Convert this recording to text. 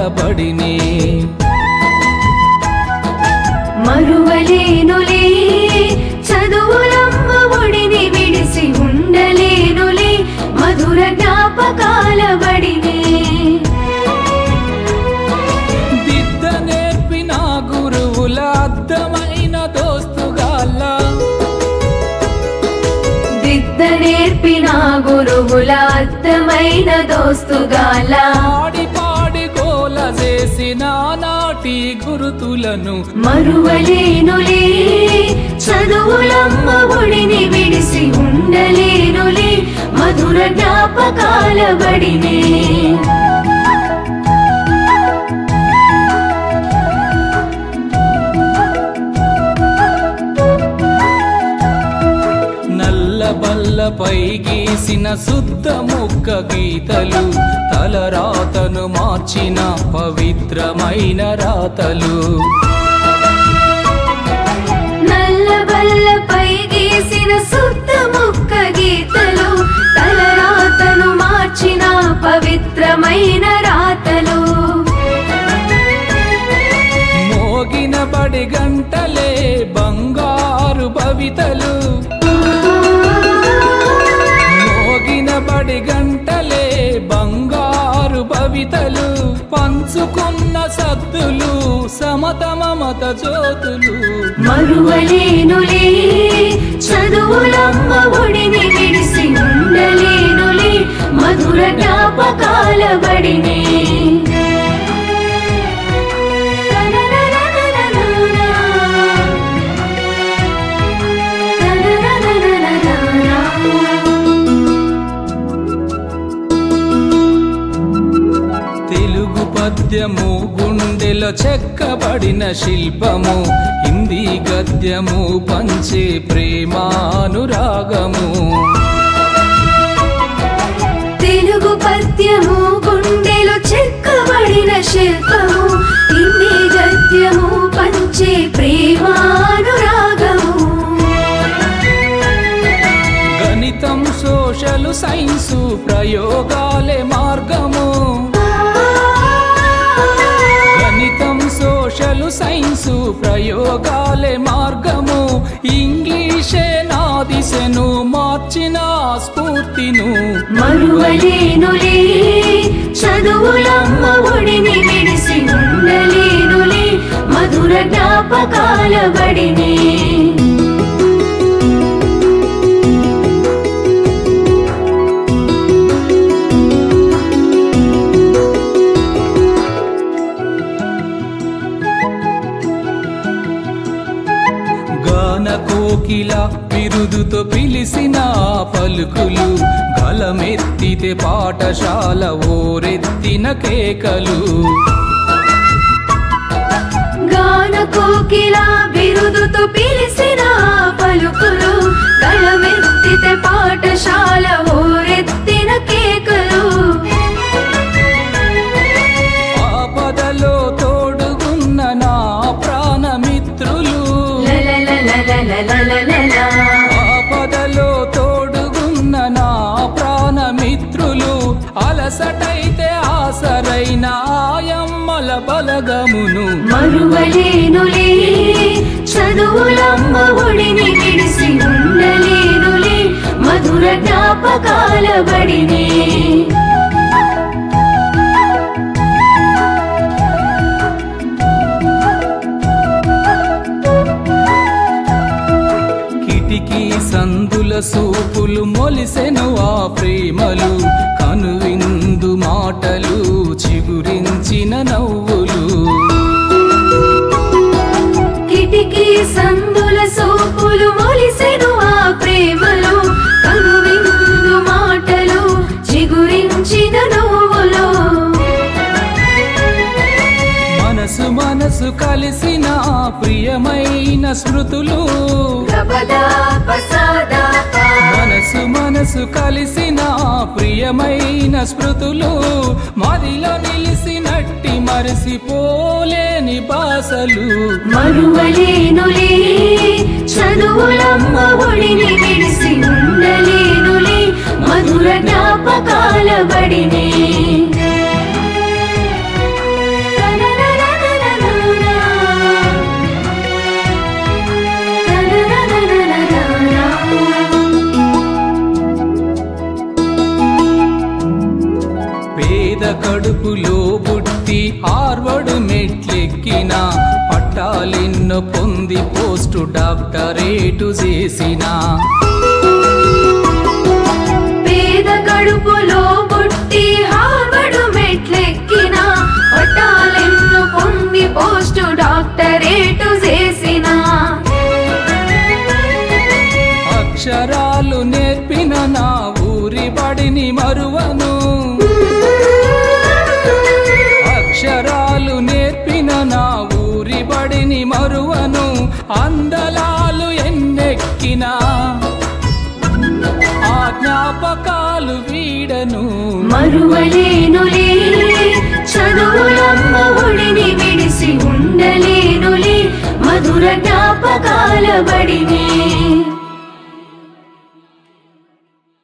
బడిని మరువలేనులే చదువులమ్మ ఒడిని విడిసి ఉండలేనులే మధుర జ్ఞాపకాల బడిని దిద్ద నేర్పిన గురువుల అద్దమైన దోస్తుగాళ్ళ దిద్ద నేర్పిన గురువుల అద్దమైన దోస్తుగాల పాడి పాడి గోల చేసిన నాటి గురుతులను మరువలేనులే చదువులమ్మ ఒడిని విడిసి ఉండలేనులే మధుర జ్ఞాపకాల బడిని బల్లపై గీసిన శుద్ధ ముక్క గీతలు తలరాతను మార్చిన పవిత్రమైన రాతలు నల్ల బల్లపై గీసిన శుద్ధ ముక్క గీతలు తలరాతను మార్చిన పవిత్రమైన రాతలు మోగిన బడి గంటలే బంగారు భవితలు బడి గంటలే బంగారు భవితలు పంచుకున్న సద్దులు సమత మమత జ్యోతులు మరువలేనులే చదువులమ్మ ఒడిని విడిసి ఉండలేనులే మధుర జ్ఞాపకాల బడిని పద్యము గుండెలో చెక్కబడిన శిల్పము హిందీ గద్యము పంచే ప్రేమానురాగము తెలుగు పద్యము గుండెలో చెక్కబడిన శిల్పము హిందీ గద్యము పంచే ప్రేమానురాగము గణితం సోషలు సైన్సు ప్రయోగాలే మార్గము సోషలు సైన్సు ప్రయోగాలే మార్గము ఇంగ్లీషే నా దిశను మార్చిన స్ఫూర్తిను మరువలేనులే చదువులమ్మ ఒడిని విడిసి ఉండలేనులే మధుర జ్ఞాపకాల బడిని కోకిల బిరుదుతో పిలిసిన పలుకులు గలమెత్తితే పాఠశాల ఓరెత్తిన కేకలు గాన కోకిల బిరుదుతో పిలిసిన పలుకులు గలమెత్తితే పాఠశాల ఓరెత్తిన కేకలు ఆపదలో తోడుగున్న నా ప్రాణమిత్రులు ఆపదలో తోడుగున్న నా ప్రాణమిత్రులు అలసటైతే ఆసరైన ఆయమ్మల బలగమును మరువలేనులే చదువులమ్మ ఒడిని విడిసి ఉండలేనులే మధుర జ్ఞాపకాల బడిని సందుల సూపులు మొలిసెను ఆ ప్రేమలు కనువిందు మాటలు చిగురించిన నవ్వులు కిటికీ సందుల సూపులు మొలిసెను ఆ ప్రేమలు కనువిందు మాటలు చిగురించిన నవ్వులు మనసు మనసు కలిసిన ప్రియమైన స్మృతులు మనసు మనసు కలిసిన ప్రియమైన స్మృతులు మదిలో నిలిసినట్టి మరసిపోలేని బాసలు మరువలేనులే చదువులమ్మ ఒడిని విడిసి ఉండలేనులే మధుర జ్ఞాపకాల బడిని ఎక్కిన పట్టాలెన్నో పొంది పోస్టు డాక్టరేటు చేసిన పేద కడుపులో పుట్టి హార్వర్డ్ మెట్లెక్కిన పట్టాలెన్నో పొంది పోస్టు డాక్టరేటు చేసిన అక్షరాలు నేర్పిన నా ఊరి బడిని మరువను అక్షరాలు నేర్పిన నా ఊరి బడిని మరువను అందలాలు ఎన్నెక్కినా ఆ జ్ఞాపకాలు వీడను మరువలేనులే చదువులమ్మ ఒడిని విడిసి ఉండలేనులే మధుర జ్ఞాపకాల బడిని